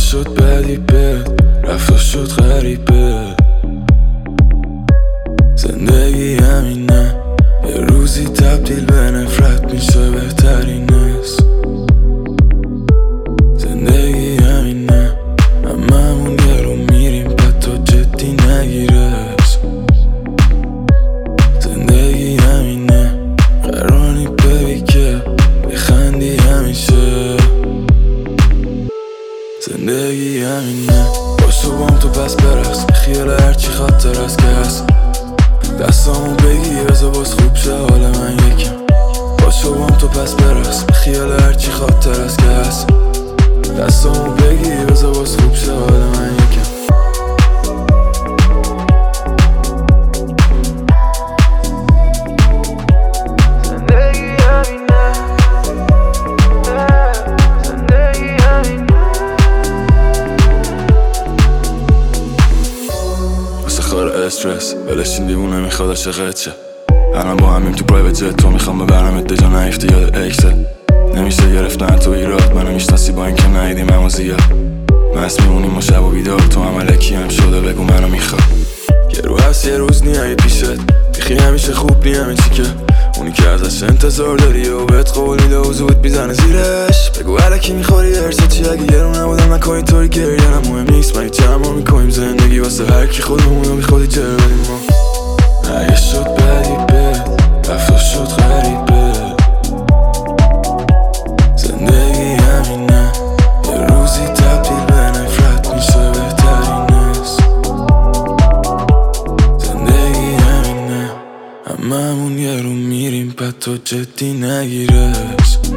شد بدی بد، رفتا شد غریبه. زندگی همینه، یه روزی تبدیل به نفرت میشه بهترین است. زندگی همینه، هممون یه رو میریم بعد تو جدی نگیرش. زندگی همینه، قرانی ببی که بخندی همیشه. زندگی همینه، باشو بام تو پس برقص، خیال هرچی خاطر از که هست. دستامو بگی بذار باز خوب شه حال من یکم. باشو بام تو پس برقص، خیال هرچی خاطر از که هست. دستامو بگی بذار باز خوب شه حال من یکم. استرس ولش این دیوونه میخواد عاشقت شه. الان با همیم تو پرایوت جت، تو میخوام ببرمت دجا نیفتی یاد اکسل. نمیشه گرفتن تو ایراد، منو میشناسی با اینکه ندیدیم همو زیاد. مست میمونیم ما شب و بیدار، تو هم علکی هم شده بگو منو میخواد. یه رو هست یه روز نیایی پیشت، بیخی همیشه خوب نی همه چی که اونی که ازش انتظار داری و بهت قول میده و زود میزنه زیرش. بگو علکی میخوری ارسه چی اگه یه رو نبودم نکنی طوری گریه هم مهم نیست. ما چه ما میکنیم زندگی واسه هرکی خودمونو بی خودی جر بدیم ما. اگه شد بدی بد، رفتا شد غریبه. زندگی همینه، یه روزی تبدیل به نفرت میشه بهترین است. زندگی همینه، هممون یه رو میریم بعد تو جدی نگیرش.